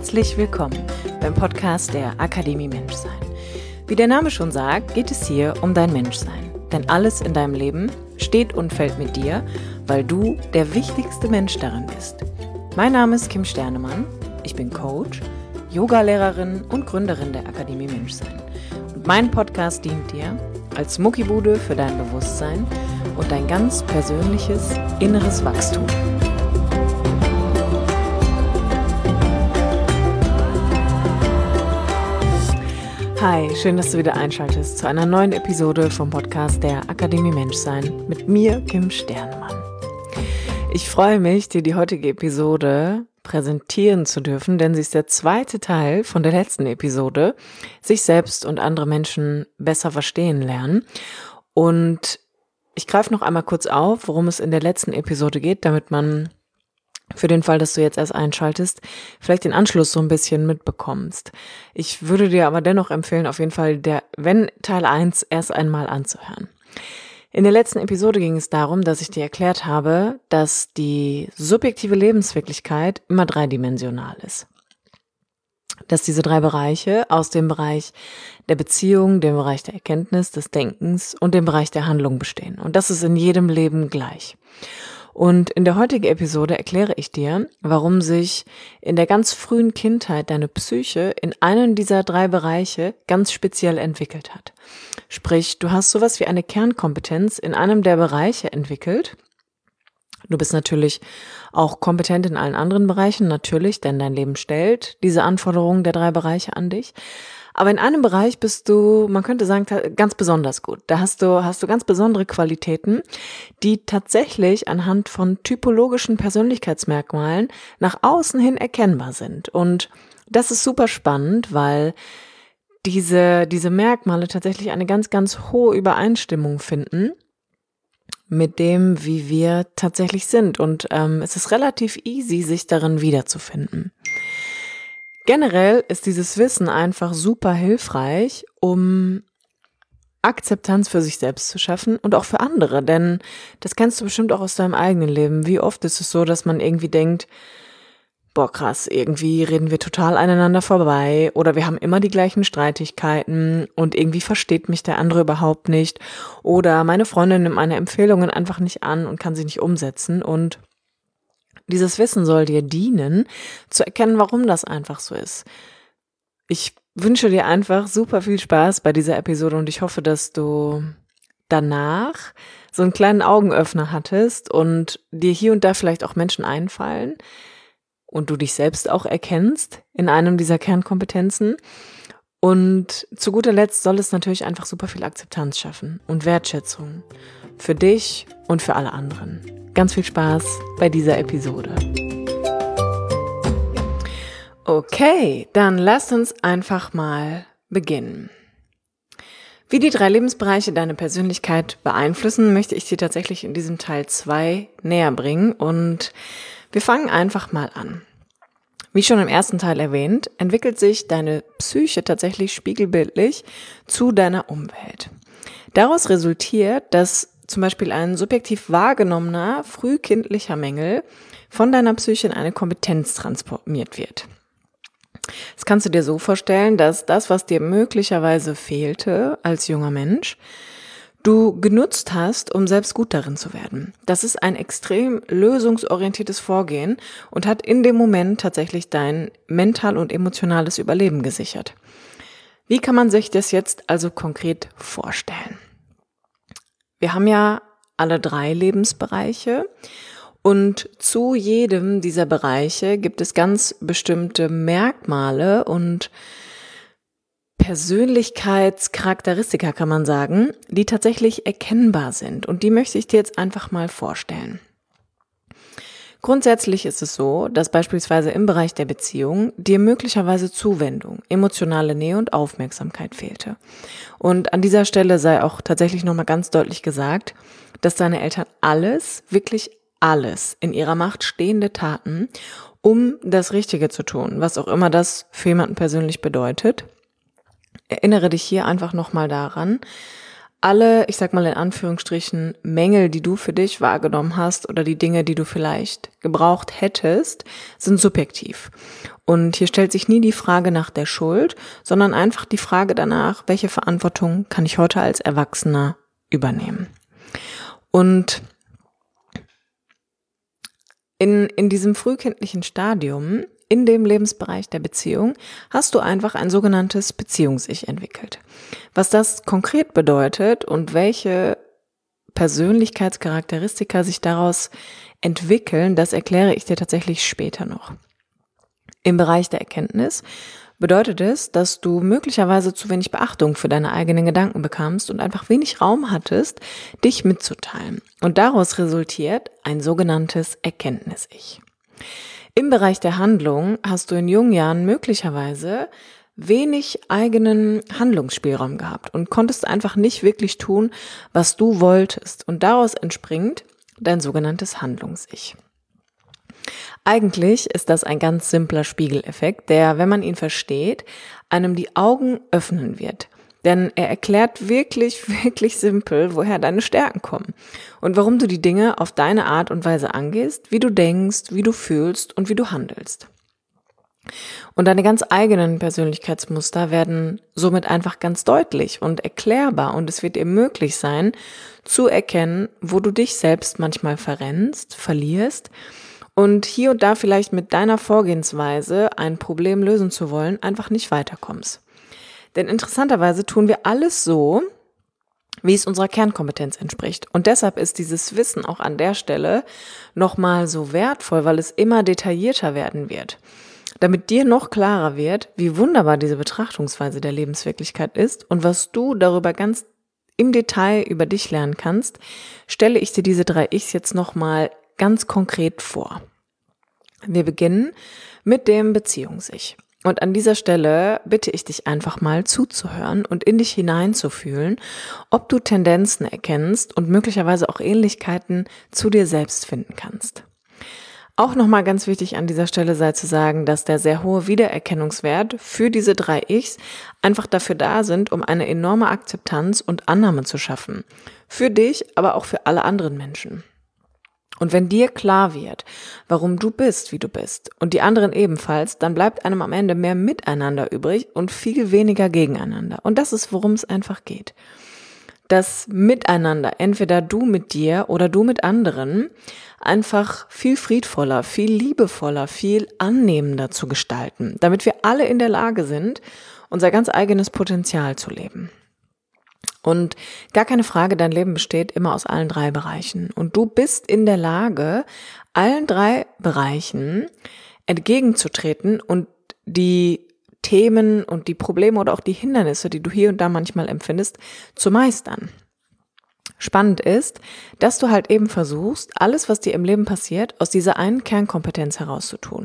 Herzlich willkommen beim Podcast der Akademie Menschsein. Wie der Name schon sagt, geht es hier um dein Menschsein. Denn alles in deinem Leben steht und fällt mit dir, weil du der wichtigste Mensch darin bist. Mein Name ist Kim Sternemann, ich bin Coach, Yogalehrerin und Gründerin der Akademie Menschsein. Und mein Podcast dient dir als Muckibude für dein Bewusstsein und dein ganz persönliches inneres Wachstum. Hi, schön, dass du wieder einschaltest zu einer neuen Episode vom Podcast der Akademie Menschsein mit mir, Kim Sternemann. Ich freue mich, dir die heutige Episode präsentieren zu dürfen, denn sie ist der zweite Teil von der letzten Episode, sich selbst und andere Menschen besser verstehen lernen. Und ich greife noch einmal kurz auf, worum es in der letzten Episode geht, damit man für den Fall, dass du jetzt erst einschaltest, vielleicht den Anschluss so ein bisschen mitbekommst. Ich würde dir aber dennoch empfehlen, auf jeden Fall, wenn Teil 1 erst einmal anzuhören. In der letzten Episode ging es darum, dass ich dir erklärt habe, dass die subjektive Lebenswirklichkeit immer dreidimensional ist. Dass diese drei Bereiche aus dem Bereich der Beziehung, dem Bereich der Erkenntnis, des Denkens und dem Bereich der Handlung bestehen. Und das ist in jedem Leben gleich. Und in der heutigen Episode erkläre ich dir, warum sich in der ganz frühen Kindheit deine Psyche in einem dieser drei Bereiche ganz speziell entwickelt hat. Sprich, du hast sowas wie eine Kernkompetenz in einem der Bereiche entwickelt. Du bist natürlich auch kompetent in allen anderen Bereichen, natürlich, denn dein Leben stellt diese Anforderungen der drei Bereiche an dich. Aber in einem Bereich bist du, man könnte sagen, ganz besonders gut. Da hast du ganz besondere Qualitäten, die tatsächlich anhand von typologischen Persönlichkeitsmerkmalen nach außen hin erkennbar sind. Und das ist super spannend, weil diese Merkmale tatsächlich eine ganz, ganz hohe Übereinstimmung finden mit dem, wie wir tatsächlich sind. Und es ist relativ easy, sich darin wiederzufinden. Generell ist dieses Wissen einfach super hilfreich, um Akzeptanz für sich selbst zu schaffen und auch für andere, denn das kennst du bestimmt auch aus deinem eigenen Leben. Wie oft ist es so, dass man irgendwie denkt, boah krass, irgendwie reden wir total aneinander vorbei oder wir haben immer die gleichen Streitigkeiten und irgendwie versteht mich der andere überhaupt nicht oder meine Freundin nimmt meine Empfehlungen einfach nicht an und kann sie nicht umsetzen und dieses Wissen soll dir dienen, zu erkennen, warum das einfach so ist. Ich wünsche dir einfach super viel Spaß bei dieser Episode und ich hoffe, dass du danach so einen kleinen Augenöffner hattest und dir hier und da vielleicht auch Menschen einfallen und du dich selbst auch erkennst in einem dieser Kernkompetenzen. Und zu guter Letzt soll es natürlich einfach super viel Akzeptanz schaffen und Wertschätzung für dich und für alle anderen. Ganz viel Spaß bei dieser Episode. Okay, dann lasst uns einfach mal beginnen. Wie die drei Lebensbereiche deine Persönlichkeit beeinflussen, möchte ich dir tatsächlich in diesem Teil 2 näher bringen und wir fangen einfach mal an. Wie schon im ersten Teil erwähnt, entwickelt sich deine Psyche tatsächlich spiegelbildlich zu deiner Umwelt. Daraus resultiert, dass zum Beispiel ein subjektiv wahrgenommener, frühkindlicher Mängel von deiner Psyche in eine Kompetenz transformiert wird. Das kannst du dir so vorstellen, dass das, was dir möglicherweise fehlte als junger Mensch, du genutzt hast, um selbst gut darin zu werden. Das ist ein extrem lösungsorientiertes Vorgehen und hat in dem Moment tatsächlich dein mental und emotionales Überleben gesichert. Wie kann man sich das jetzt also konkret vorstellen? Wir haben ja alle drei Lebensbereiche und zu jedem dieser Bereiche gibt es ganz bestimmte Merkmale und Persönlichkeitscharakteristika, kann man sagen, die tatsächlich erkennbar sind und die möchte ich dir jetzt einfach mal vorstellen. Grundsätzlich ist es so, dass beispielsweise im Bereich der Beziehung dir möglicherweise Zuwendung, emotionale Nähe und Aufmerksamkeit fehlte. Und an dieser Stelle sei auch tatsächlich nochmal ganz deutlich gesagt, dass deine Eltern alles, wirklich alles in ihrer Macht Stehende taten, um das Richtige zu tun, was auch immer das für jemanden persönlich bedeutet. Erinnere dich hier einfach nochmal daran, alle, ich sag mal in Anführungsstrichen, Mängel, die du für dich wahrgenommen hast oder die Dinge, die du vielleicht gebraucht hättest, sind subjektiv. Und hier stellt sich nie die Frage nach der Schuld, sondern einfach die Frage danach, welche Verantwortung kann ich heute als Erwachsener übernehmen. Und in diesem frühkindlichen Stadium, in dem Lebensbereich der Beziehung, hast du einfach ein sogenanntes Beziehungs-Ich entwickelt. Was das konkret bedeutet und welche Persönlichkeitscharakteristika sich daraus entwickeln, das erkläre ich dir tatsächlich später noch. Im Bereich der Erkenntnis bedeutet es, dass du möglicherweise zu wenig Beachtung für deine eigenen Gedanken bekamst und einfach wenig Raum hattest, dich mitzuteilen. Und daraus resultiert ein sogenanntes Erkenntnis-Ich. Im Bereich der Handlung hast du in jungen Jahren möglicherweise wenig eigenen Handlungsspielraum gehabt und konntest einfach nicht wirklich tun, was du wolltest. Und daraus entspringt dein sogenanntes Handlungs-Ich. Eigentlich ist das ein ganz simpler Spiegeleffekt, der, wenn man ihn versteht, einem die Augen öffnen wird. Denn er erklärt wirklich, wirklich simpel, woher deine Stärken kommen und warum du die Dinge auf deine Art und Weise angehst, wie du denkst, wie du fühlst und wie du handelst. Und deine ganz eigenen Persönlichkeitsmuster werden somit einfach ganz deutlich und erklärbar und es wird dir möglich sein, zu erkennen, wo du dich selbst manchmal verrennst, verlierst und hier und da vielleicht mit deiner Vorgehensweise ein Problem lösen zu wollen, einfach nicht weiterkommst. Denn interessanterweise tun wir alles so, wie es unserer Kernkompetenz entspricht. Und deshalb ist dieses Wissen auch an der Stelle nochmal so wertvoll, weil es immer detaillierter werden wird. Damit dir noch klarer wird, wie wunderbar diese Betrachtungsweise der Lebenswirklichkeit ist und was du darüber ganz im Detail über dich lernen kannst, stelle ich dir diese 3 Ichs jetzt nochmal ganz konkret vor. Wir beginnen mit dem Beziehungs-Ich. Und an dieser Stelle bitte ich dich einfach mal zuzuhören und in dich hineinzufühlen, ob du Tendenzen erkennst und möglicherweise auch Ähnlichkeiten zu dir selbst finden kannst. Auch nochmal ganz wichtig an dieser Stelle sei zu sagen, dass der sehr hohe Wiedererkennungswert für diese 3 Ichs einfach dafür da sind, um eine enorme Akzeptanz und Annahme zu schaffen. Für dich, aber auch für alle anderen Menschen. Und wenn dir klar wird, warum du bist, wie du bist und die anderen ebenfalls, dann bleibt einem am Ende mehr Miteinander übrig und viel weniger gegeneinander. Und das ist, worum es einfach geht. Das Miteinander, entweder du mit dir oder du mit anderen, einfach viel friedvoller, viel liebevoller, viel annehmender zu gestalten, damit wir alle in der Lage sind, unser ganz eigenes Potenzial zu leben. Und gar keine Frage, dein Leben besteht immer aus allen 3 Bereichen. Und du bist in der Lage, allen 3 Bereichen entgegenzutreten und die Themen und die Probleme oder auch die Hindernisse, die du hier und da manchmal empfindest, zu meistern. Spannend ist, dass du halt eben versuchst, alles, was dir im Leben passiert, aus dieser einen Kernkompetenz herauszutun.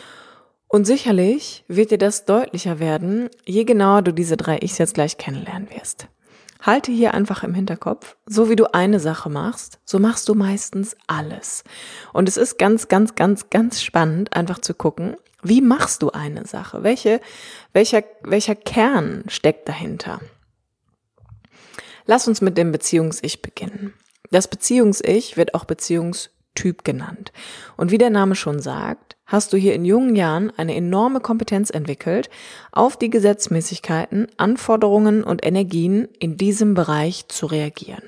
Und sicherlich wird dir das deutlicher werden, je genauer du diese 3 Ichs jetzt gleich kennenlernen wirst. Halte hier einfach im Hinterkopf, so wie du eine Sache machst, so machst du meistens alles. Und es ist ganz, ganz, ganz, ganz spannend, einfach zu gucken, wie machst du eine Sache? Welcher Kern steckt dahinter? Lass uns mit dem Beziehungs-Ich beginnen. Das Beziehungs-Ich wird auch Beziehungstyp genannt. Und wie der Name schon sagt, hast du hier in jungen Jahren eine enorme Kompetenz entwickelt, auf die Gesetzmäßigkeiten, Anforderungen und Energien in diesem Bereich zu reagieren.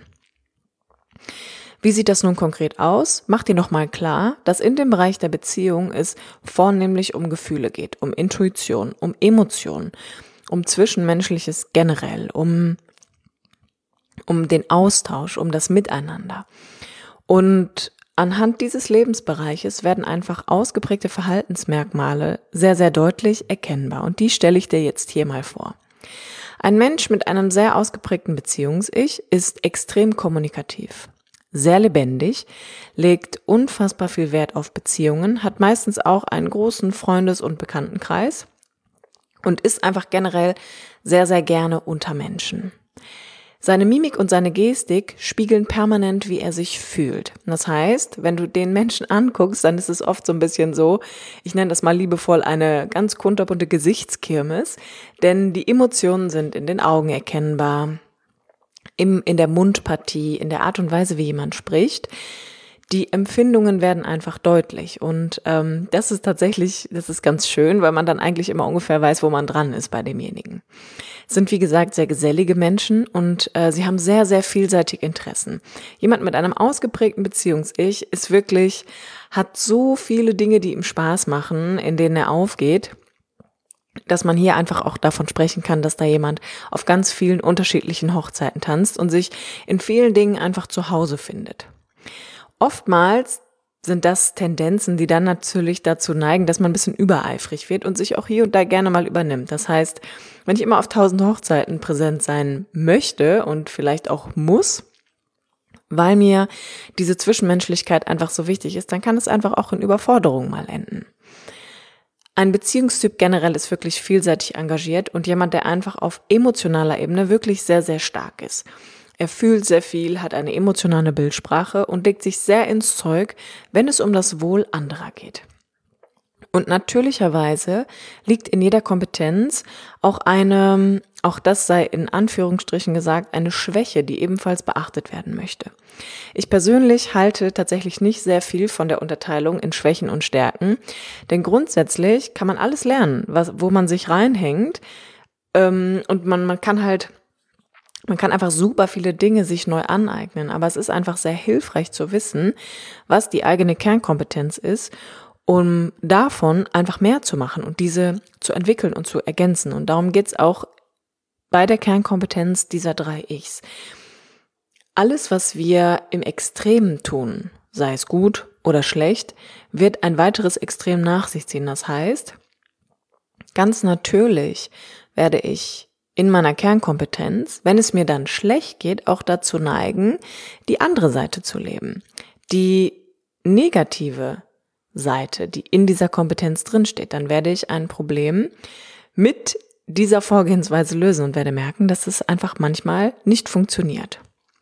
Wie sieht das nun konkret aus? Mach dir nochmal klar, dass in dem Bereich der Beziehung es vornehmlich um Gefühle geht, um Intuition, um Emotionen, um Zwischenmenschliches generell, um den Austausch, um das Miteinander. Und anhand dieses Lebensbereiches werden einfach ausgeprägte Verhaltensmerkmale sehr, sehr deutlich erkennbar. Und die stelle ich dir jetzt hier mal vor. Ein Mensch mit einem sehr ausgeprägten Beziehungs-Ich ist extrem kommunikativ, sehr lebendig, legt unfassbar viel Wert auf Beziehungen, hat meistens auch einen großen Freundes- und Bekanntenkreis und ist einfach generell sehr, sehr gerne unter Menschen. Seine Mimik und seine Gestik spiegeln permanent, wie er sich fühlt. Das heißt, wenn du den Menschen anguckst, dann ist es oft so ein bisschen so, ich nenne das mal liebevoll eine ganz kunterbunte Gesichtskirmes, denn die Emotionen sind in den Augen erkennbar, in der Mundpartie, in der Art und Weise, wie jemand spricht. Die Empfindungen werden einfach deutlich und das ist ganz schön, weil man dann eigentlich immer ungefähr weiß, wo man dran ist bei demjenigen. Es sind, wie gesagt, sehr gesellige Menschen und sie haben sehr, sehr vielseitige Interessen. Jemand mit einem ausgeprägten Beziehungs-Ich hat so viele Dinge, die ihm Spaß machen, in denen er aufgeht, dass man hier einfach auch davon sprechen kann, dass da jemand auf ganz vielen unterschiedlichen Hochzeiten tanzt und sich in vielen Dingen einfach zu Hause findet. Oftmals sind das Tendenzen, die dann natürlich dazu neigen, dass man ein bisschen übereifrig wird und sich auch hier und da gerne mal übernimmt. Das heißt, wenn ich immer auf 1000 Hochzeiten präsent sein möchte und vielleicht auch muss, weil mir diese Zwischenmenschlichkeit einfach so wichtig ist, dann kann es einfach auch in Überforderung mal enden. Ein Beziehungstyp generell ist wirklich vielseitig engagiert und jemand, der einfach auf emotionaler Ebene wirklich sehr, sehr stark ist. Er fühlt sehr viel, hat eine emotionale Bildsprache und legt sich sehr ins Zeug, wenn es um das Wohl anderer geht. Und natürlicherweise liegt in jeder Kompetenz auch das sei in Anführungsstrichen gesagt, eine Schwäche, die ebenfalls beachtet werden möchte. Ich persönlich halte tatsächlich nicht sehr viel von der Unterteilung in Schwächen und Stärken, denn grundsätzlich kann man alles lernen, wo man sich reinhängt, und man kann einfach super viele Dinge sich neu aneignen, aber es ist einfach sehr hilfreich zu wissen, was die eigene Kernkompetenz ist, um davon einfach mehr zu machen und diese zu entwickeln und zu ergänzen. Und darum geht's auch bei der Kernkompetenz dieser 3 Ichs. Alles, was wir im Extremen tun, sei es gut oder schlecht, wird ein weiteres Extrem nach sich ziehen. Das heißt, ganz natürlich werde ich in meiner Kernkompetenz, wenn es mir dann schlecht geht, auch dazu neigen, die andere Seite zu leben. Die negative Seite, die in dieser Kompetenz drinsteht. Dann werde ich ein Problem mit dieser Vorgehensweise lösen und werde merken, dass es einfach manchmal nicht funktioniert.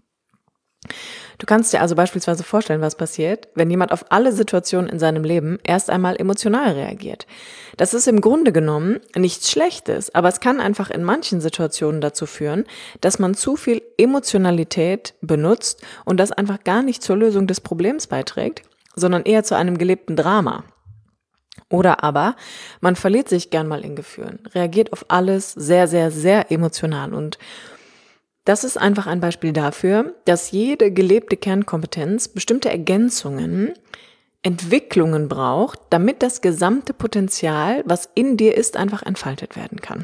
Du kannst dir also beispielsweise vorstellen, was passiert, wenn jemand auf alle Situationen in seinem Leben erst einmal emotional reagiert. Das ist im Grunde genommen nichts Schlechtes, aber es kann einfach in manchen Situationen dazu führen, dass man zu viel Emotionalität benutzt und das einfach gar nicht zur Lösung des Problems beiträgt, sondern eher zu einem gelebten Drama. Oder aber man verliert sich gern mal in Gefühlen, reagiert auf alles sehr, sehr, sehr emotional und das ist einfach ein Beispiel dafür, dass jede gelebte Kernkompetenz bestimmte Ergänzungen, Entwicklungen braucht, damit das gesamte Potenzial, was in dir ist, einfach entfaltet werden kann.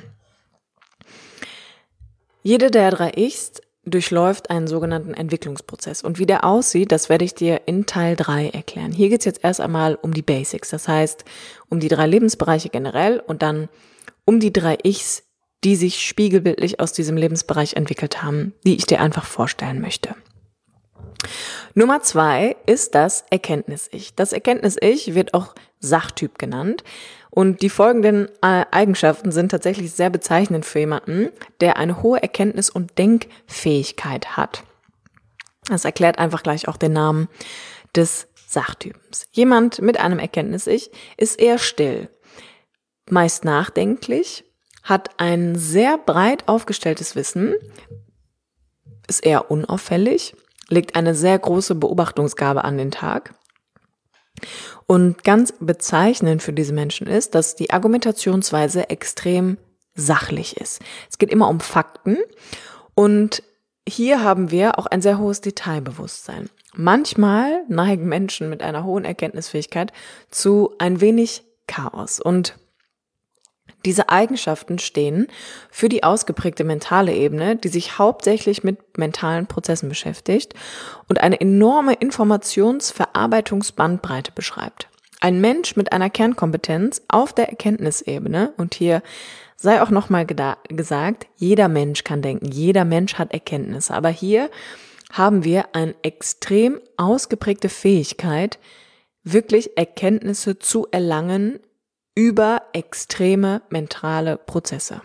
Jede der 3 Ichs durchläuft einen sogenannten Entwicklungsprozess. Und wie der aussieht, das werde ich dir in Teil 3 erklären. Hier geht es jetzt erst einmal um die Basics, das heißt um die 3 Lebensbereiche generell und dann um die 3 Ichs, die sich spiegelbildlich aus diesem Lebensbereich entwickelt haben, die ich dir einfach vorstellen möchte. Nummer 2 ist das Erkenntnis-Ich. Das Erkenntnis-Ich wird auch Sachtyp genannt und die folgenden Eigenschaften sind tatsächlich sehr bezeichnend für jemanden, der eine hohe Erkenntnis- und Denkfähigkeit hat. Das erklärt einfach gleich auch den Namen des Sachtypens. Jemand mit einem Erkenntnis-Ich ist eher still, meist nachdenklich, hat ein sehr breit aufgestelltes Wissen, ist eher unauffällig, legt eine sehr große Beobachtungsgabe an den Tag. Und ganz bezeichnend für diese Menschen ist, dass die Argumentationsweise extrem sachlich ist. Es geht immer um Fakten und hier haben wir auch ein sehr hohes Detailbewusstsein. Manchmal neigen Menschen mit einer hohen Erkenntnisfähigkeit zu ein wenig Chaos und diese Eigenschaften stehen für die ausgeprägte mentale Ebene, die sich hauptsächlich mit mentalen Prozessen beschäftigt und eine enorme Informationsverarbeitungsbandbreite beschreibt. Ein Mensch mit einer Kernkompetenz auf der Erkenntnisebene, und hier sei auch nochmal gesagt, jeder Mensch kann denken, jeder Mensch hat Erkenntnisse, aber hier haben wir eine extrem ausgeprägte Fähigkeit, wirklich Erkenntnisse zu erlangen, über extreme mentale Prozesse.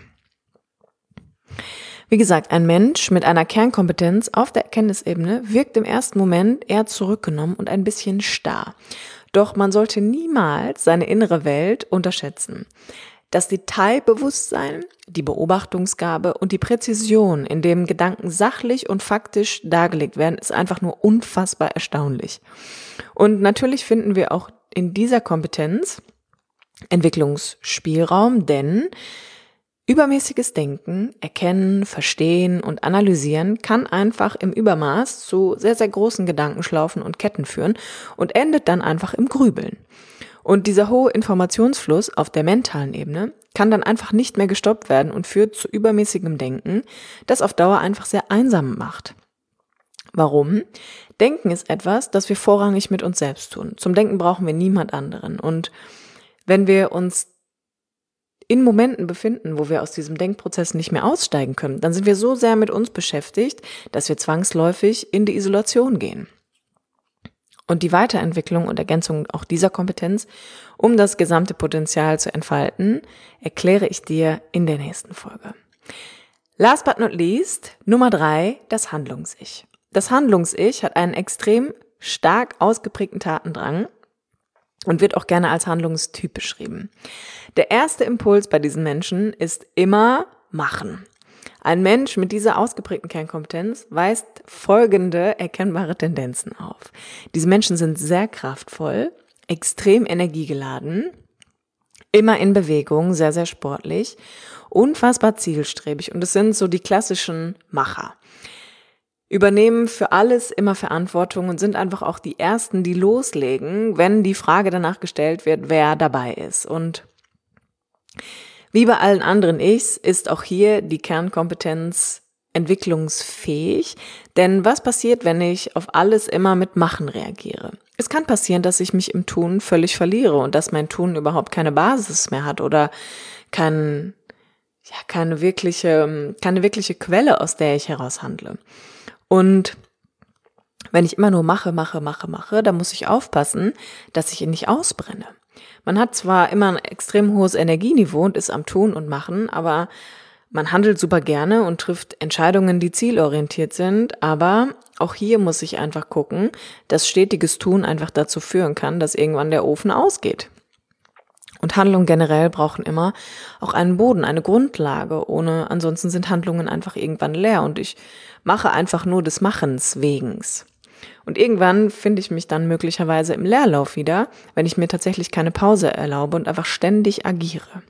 Wie gesagt, ein Mensch mit einer Kernkompetenz auf der Erkenntnisebene wirkt im ersten Moment eher zurückgenommen und ein bisschen starr. Doch man sollte niemals seine innere Welt unterschätzen. Das Detailbewusstsein, die Beobachtungsgabe und die Präzision, in dem Gedanken sachlich und faktisch dargelegt werden, ist einfach nur unfassbar erstaunlich. Und natürlich finden wir auch in dieser Kompetenz Entwicklungsspielraum, denn übermäßiges Denken, Erkennen, Verstehen und Analysieren kann einfach im Übermaß zu sehr, sehr großen Gedankenschlaufen und Ketten führen und endet dann einfach im Grübeln. Und dieser hohe Informationsfluss auf der mentalen Ebene kann dann einfach nicht mehr gestoppt werden und führt zu übermäßigem Denken, das auf Dauer einfach sehr einsam macht. Warum? Denken ist etwas, das wir vorrangig mit uns selbst tun. Zum Denken brauchen wir niemand anderen. Und wenn wir uns in Momenten befinden, wo wir aus diesem Denkprozess nicht mehr aussteigen können, dann sind wir so sehr mit uns beschäftigt, dass wir zwangsläufig in die Isolation gehen. Und die Weiterentwicklung und Ergänzung auch dieser Kompetenz, um das gesamte Potenzial zu entfalten, erkläre ich dir in der nächsten Folge. Last but not least, Nummer 3, das Handlungs-Ich. Das Handlungs-Ich hat einen extrem stark ausgeprägten Tatendrang und wird auch gerne als Handlungstyp beschrieben. Der erste Impuls bei diesen Menschen ist immer machen. Ein Mensch mit dieser ausgeprägten Kernkompetenz weist folgende erkennbare Tendenzen auf. Diese Menschen sind sehr kraftvoll, extrem energiegeladen, immer in Bewegung, sehr, sehr sportlich, unfassbar zielstrebig und es sind so die klassischen Macher. Übernehmen für alles immer Verantwortung und sind einfach auch die Ersten, die loslegen, wenn die Frage danach gestellt wird, wer dabei ist. Und wie bei allen anderen Ichs ist auch hier die Kernkompetenz entwicklungsfähig. Denn was passiert, wenn ich auf alles immer mit Machen reagiere? Es kann passieren, dass ich mich im Tun völlig verliere und dass mein Tun überhaupt keine Basis mehr hat oder keine wirkliche Quelle, aus der ich heraus handle. Und wenn ich immer nur mache, dann muss ich aufpassen, dass ich ihn nicht ausbrenne. Man hat zwar immer ein extrem hohes Energieniveau und ist am Tun und Machen, aber man handelt super gerne und trifft Entscheidungen, die zielorientiert sind, aber auch hier muss ich einfach gucken, dass stetiges Tun einfach dazu führen kann, dass irgendwann der Ofen ausgeht. Und Handlungen generell brauchen immer auch einen Boden, eine Grundlage. Ansonsten sind Handlungen einfach irgendwann leer und ich mache einfach nur des Machens wegens. Und irgendwann finde ich mich dann möglicherweise im Leerlauf wieder, wenn ich mir tatsächlich keine Pause erlaube und einfach ständig agiere.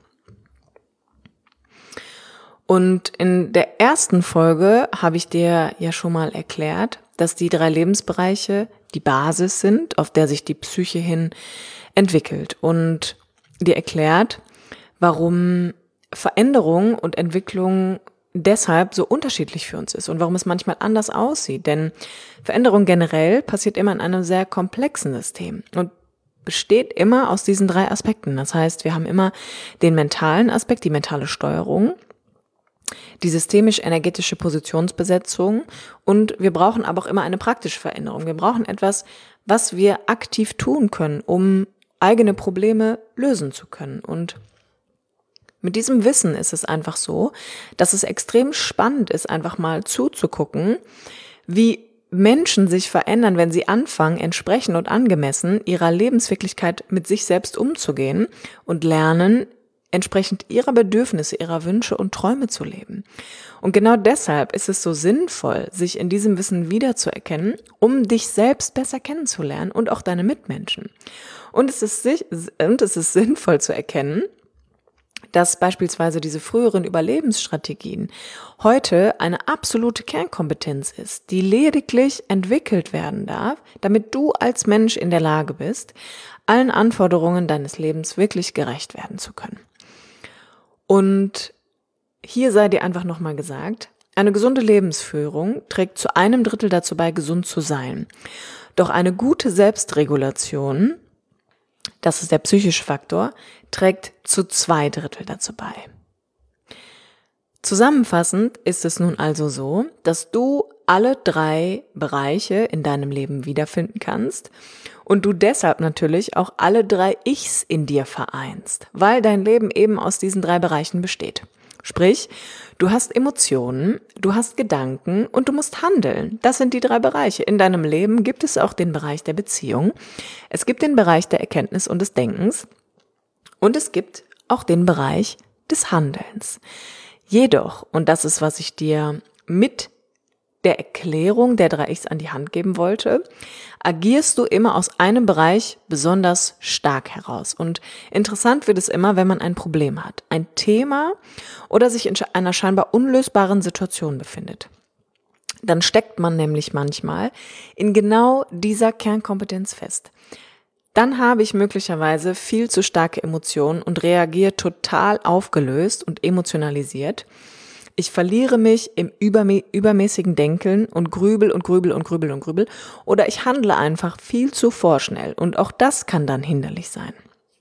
Und in der ersten Folge habe ich dir ja schon mal erklärt, dass die 3 Lebensbereiche die Basis sind, auf der sich die Psyche hin entwickelt. Und dir erklärt, warum Veränderung und Entwicklung deshalb so unterschiedlich für uns ist und warum es manchmal anders aussieht. Denn Veränderung generell passiert immer in einem sehr komplexen System und besteht immer aus diesen 3 Aspekten. Das heißt, wir haben immer den mentalen Aspekt, die mentale Steuerung, die systemisch-energetische Positionsbesetzung und wir brauchen aber auch immer eine praktische Veränderung. Wir brauchen etwas, was wir aktiv tun können, um eigene Probleme lösen zu können. Und mit diesem Wissen ist es einfach so, dass es extrem spannend ist, einfach mal zuzugucken, wie Menschen sich verändern, wenn sie anfangen, entsprechend und angemessen ihrer Lebenswirklichkeit mit sich selbst umzugehen und lernen, entsprechend ihrer Bedürfnisse, ihrer Wünsche und Träume zu leben. Und genau deshalb ist es so sinnvoll, sich in diesem Wissen wiederzuerkennen, um dich selbst besser kennenzulernen und auch deine Mitmenschen. Und es ist sinnvoll zu erkennen, dass beispielsweise diese früheren Überlebensstrategien heute eine absolute Kernkompetenz ist, die lediglich entwickelt werden darf, damit du als Mensch in der Lage bist, allen Anforderungen deines Lebens wirklich gerecht werden zu können. Und hier sei dir einfach nochmal gesagt, eine gesunde Lebensführung trägt zu 1/3 dazu bei, gesund zu sein. Doch eine gute Selbstregulation, das ist der psychische Faktor, trägt zu 2/3 dazu bei. Zusammenfassend ist es nun also so, dass du alle 3 Bereiche in deinem Leben wiederfinden kannst und du deshalb natürlich auch alle 3 Ichs in dir vereinst, weil dein Leben eben aus diesen 3 Bereichen besteht. Sprich, du hast Emotionen, du hast Gedanken und du musst handeln. Das sind die 3 Bereiche. In deinem Leben gibt es auch den Bereich der Beziehung, es gibt den Bereich der Erkenntnis und des Denkens und es gibt auch den Bereich des Handelns. Jedoch, und das ist, was ich dir mit der Erklärung der 3Xs an die Hand geben wollte, agierst du immer aus einem Bereich besonders stark heraus. Und interessant wird es immer, wenn man ein Problem hat, ein Thema oder sich in einer scheinbar unlösbaren Situation befindet. Dann steckt man nämlich manchmal in genau dieser Kernkompetenz fest. Dann habe ich möglicherweise viel zu starke Emotionen und reagiere total aufgelöst und emotionalisiert. Ich verliere mich im übermäßigen Denken und grübel und grübel und grübel und grübel. Oder ich handle einfach viel zu vorschnell. Und auch das kann dann hinderlich sein.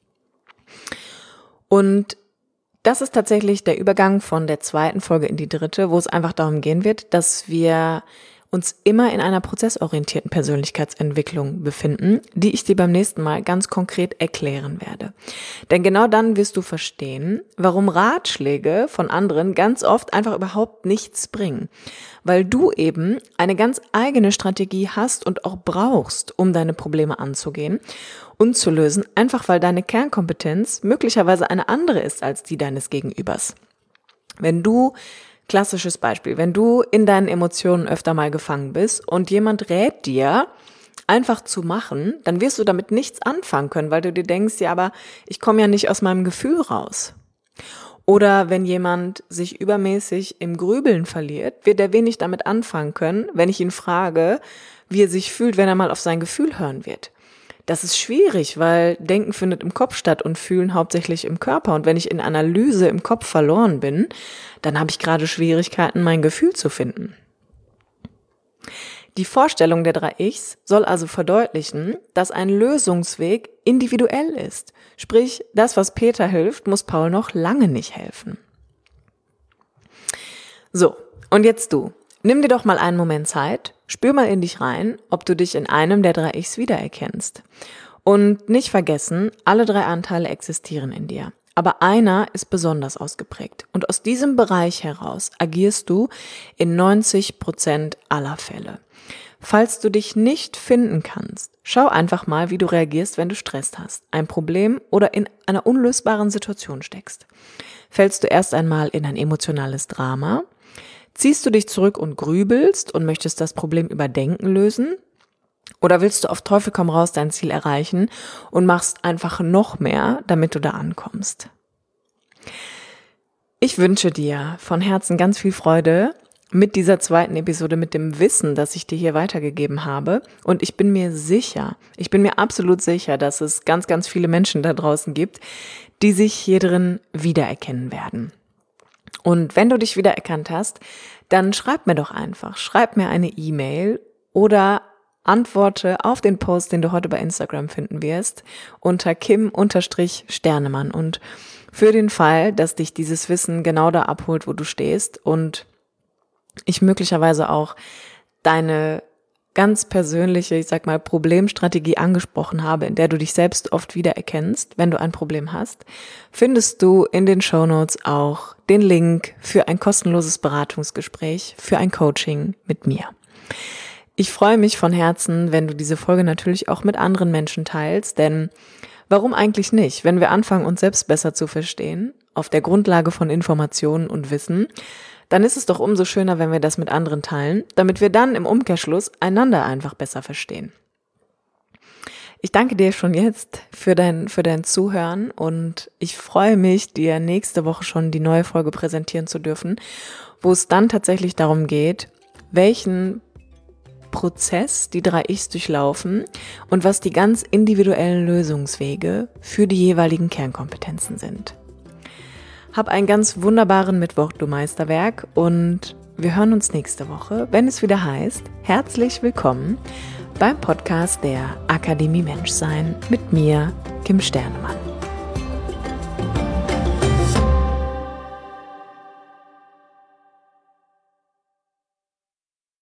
Und das ist tatsächlich der Übergang von der 2. Folge in die 3., wo es einfach darum gehen wird, dass wir uns immer in einer prozessorientierten Persönlichkeitsentwicklung befinden, die ich dir beim nächsten Mal ganz konkret erklären werde. Denn genau dann wirst du verstehen, warum Ratschläge von anderen ganz oft einfach überhaupt nichts bringen. Weil du eben eine ganz eigene Strategie hast und auch brauchst, um deine Probleme anzugehen und zu lösen, einfach weil deine Kernkompetenz möglicherweise eine andere ist als die deines Gegenübers. Klassisches Beispiel, wenn du in deinen Emotionen öfter mal gefangen bist und jemand rät dir, einfach zu machen, dann wirst du damit nichts anfangen können, weil du dir denkst, ja, aber ich komme ja nicht aus meinem Gefühl raus. Oder wenn jemand sich übermäßig im Grübeln verliert, wird er wenig damit anfangen können, wenn ich ihn frage, wie er sich fühlt, wenn er mal auf sein Gefühl hören wird. Das ist schwierig, weil Denken findet im Kopf statt und Fühlen hauptsächlich im Körper. Und wenn ich in Analyse im Kopf verloren bin, dann habe ich gerade Schwierigkeiten, mein Gefühl zu finden. Die Vorstellung der 3Xs soll also verdeutlichen, dass ein Lösungsweg individuell ist. Sprich, das, was Peter hilft, muss Paul noch lange nicht helfen. So, und jetzt du. Nimm dir doch mal einen Moment Zeit, spür mal in dich rein, ob du dich in einem der 3Xs wiedererkennst. Und nicht vergessen, alle 3 Anteile existieren in dir. Aber einer ist besonders ausgeprägt. Und aus diesem Bereich heraus agierst du in 90% aller Fälle. Falls du dich nicht finden kannst, schau einfach mal, wie du reagierst, wenn du Stress hast, ein Problem oder in einer unlösbaren Situation steckst. Fällst du erst einmal in ein emotionales Drama? Ziehst du dich zurück und grübelst und möchtest das Problem über Denken lösen? Oder willst du auf Teufel komm raus dein Ziel erreichen und machst einfach noch mehr, damit du da ankommst? Ich wünsche dir von Herzen ganz viel Freude mit dieser 2. Episode, mit dem Wissen, das ich dir hier weitergegeben habe. Und ich bin mir absolut sicher, dass es ganz, ganz viele Menschen da draußen gibt, die sich hier drin wiedererkennen werden. Und wenn du dich wiedererkannt hast, dann schreib mir doch einfach, schreib mir eine E-Mail oder antworte auf den Post, den du heute bei Instagram finden wirst, unter Kim_Sternemann. Und für den Fall, dass dich dieses Wissen genau da abholt, wo du stehst und ich möglicherweise auch deine ganz persönliche, Problemstrategie angesprochen habe, in der du dich selbst oft wiedererkennst, wenn du ein Problem hast, findest du in den Shownotes auch den Link für ein kostenloses Beratungsgespräch, für ein Coaching mit mir. Ich freue mich von Herzen, wenn du diese Folge natürlich auch mit anderen Menschen teilst, denn warum eigentlich nicht? Wenn wir anfangen, uns selbst besser zu verstehen, auf der Grundlage von Informationen und Wissen, dann ist es doch umso schöner, wenn wir das mit anderen teilen, damit wir dann im Umkehrschluss einander einfach besser verstehen. Ich danke dir schon jetzt für dein Zuhören und ich freue mich, dir nächste Woche schon die neue Folge präsentieren zu dürfen, wo es dann tatsächlich darum geht, welchen Prozess die 3Xs durchlaufen und was die ganz individuellen Lösungswege für die jeweiligen Kernkompetenzen sind. Hab einen ganz wunderbaren Mittwoch, du Meisterwerk, und wir hören uns nächste Woche, wenn es wieder heißt, herzlich willkommen beim Podcast der Akademie Menschsein mit mir, Kim Sternemann.